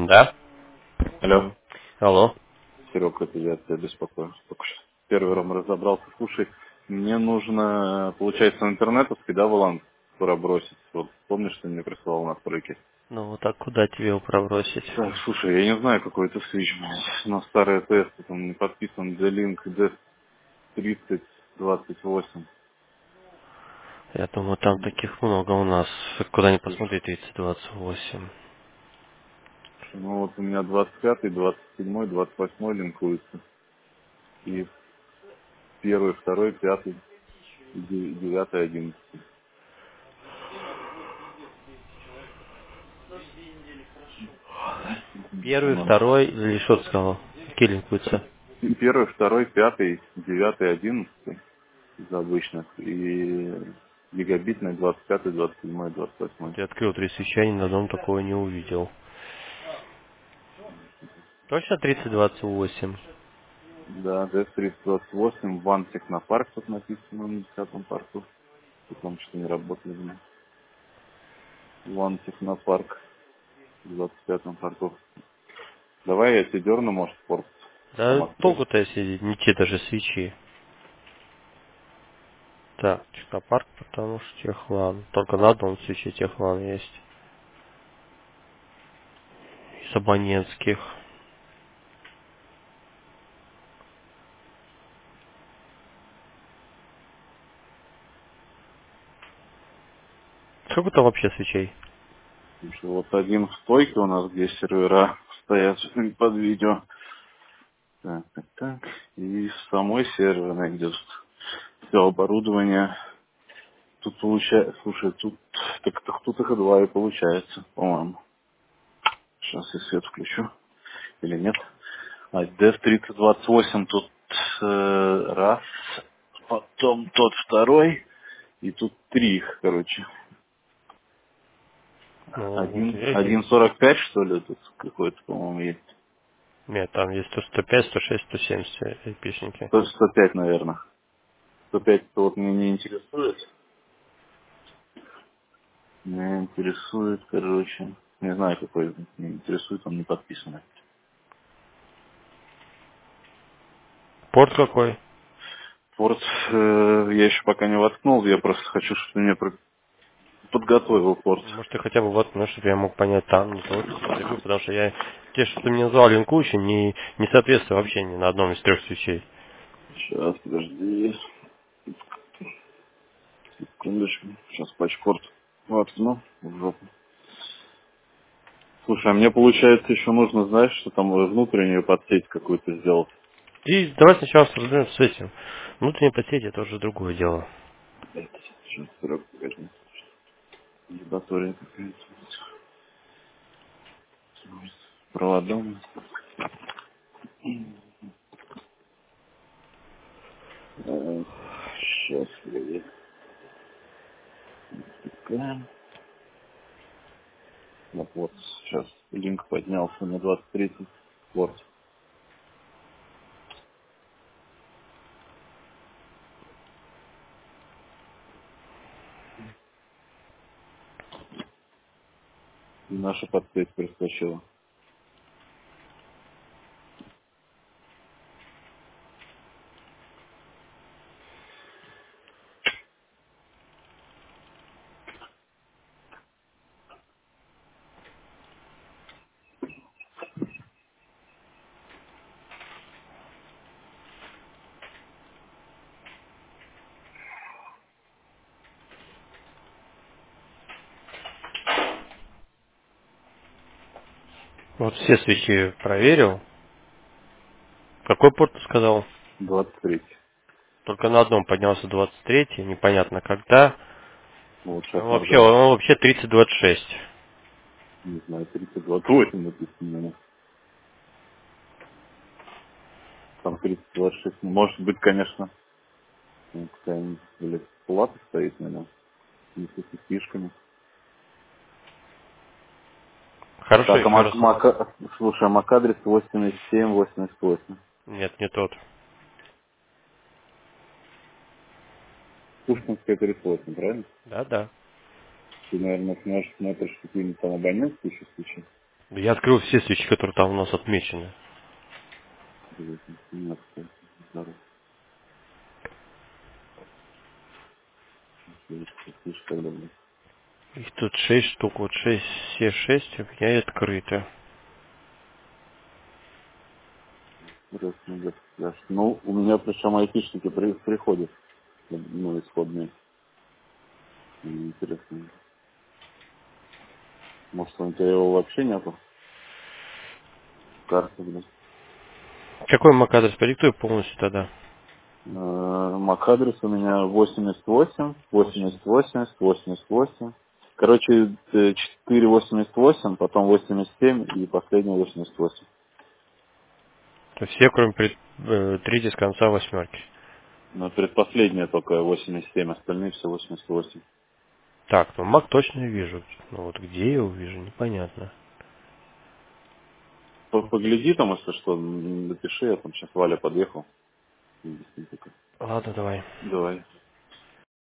Да? Алло, Алло. Серега, это я тебя беспокою. Только что с сервером разобрался. Слушай, мне нужно, получается, интернетовский, да, валанс пробросить. Вот помнишь, ты мне прислал на настройки? Ну вот так куда тебе его пробросить? Так, слушай, я не знаю, какой это свич, блядь. На старые тесты там не подписан D-Link D3028. Я думаю, там таких много у нас. Куда ни посмотри, 3028. Ну вот у меня 25-й, 27-й, 28-й линкуется. И первый, второй, пятый, и 9-й, 11-й. Первый, второй, или что ты сказал? Какие линкуются? Первый, второй, пятый, 9-й, 11-й из обычных. И гигабитный 25-й, 27-й, 28-й. Вот я открыл три свеча, ни на одном такого не увидел. Точно 3028? Да, DS-328, Ван Технопарк тут написано на 10-м порту. Потому что не работали в нем. Ван Технопарк в 25-м порту. Давай я тебе дерну, может, порт сам Да открыть. толку-то, если не те даже свечи. Так, Технопарк, потому что Техлан. Только на одном свече Техлан есть. Из абонентских. Сколько там вообще свечей? Потому что вот один в стойке у нас, где сервера стоят под видео. Так, так, так. И в самой серверной, где все оборудование. Тут получается, слушай, тут их два и получается, по-моему. Сейчас я свет включу. Или нет? А Dev 3028 тут раз, потом тот второй, и тут три их, короче. Ну, вот Один я... 45 что ли, тут какой-то, по-моему, есть. Нет, там есть 105, 106, 170 эпичники. 105, наверное. 105 -то вот меня не интересует. Меня интересует, короче, не знаю, какой из них меня интересует, он не подписанный. Порт какой? Порт я еще пока не воткнул, я просто хочу, чтобы ты мне подготовил порт. Может, ты хотя бы вот, ну, чтобы я мог понять там, не то, смотрю, потому что я... Те, что ты мне назвал линкующий, не соответствует вообще ни на одном из трех свечей. Сейчас, подожди, секундочку, сейчас патчпорт воткну в жопу. Слушай, а мне получается еще нужно, знаешь, что там внутреннюю подсеть какую-то сделать. И давай сначала разберемся с этим. Внутренние подсети это уже другое дело. Это сейчас срок, погоди. Ебатория какая-то. С проводом. Сейчас, погоди. Такая. Вот, сейчас линк поднялся на 23 порт. И наша подсеть проскочила. Вот все свечи проверил. Какой порт ты сказал? 23. Только на одном поднялся 23, непонятно когда. Вот сейчас Вообще, нажал. он вообще 3026. Не знаю, 3028 написано. Там 3026. Может быть, конечно, какая-нибудь или плата стоит на нем. Не с этими фишками. Хорошо, Так, а еще раз. слушай, а MAC-адрес 8788. Нет, не тот. Пушкинская 38, правильно? Да, да. Ты, наверное, смотришь какие-нибудь там абонентские еще случаи. Я открыл все свечи, которые там у нас отмечены. Нет, здорово. Слышь, когда будет? Их тут 6 штук, вот 6, все 6 у меня и открыты. Интересно, да. Ну, у меня причем айтишники приходят, ну, исходные. Интересно. Может, у тебя его вообще нету? Карты, блин. Какой MAC-адрес? Продиктуй полностью тогда. MAC-адрес у меня 88, 80, 80, 88. Короче, 488, потом 87 и последний 88. То есть все, кроме третьей с конца восьмерки. Но предпоследняя только 87, остальные все 88. Так, ну Мак точно вижу. Ну вот где я его вижу, непонятно. Погляди там, если что, напиши, я там сейчас Валя подъехал. Ладно, давай. Давай.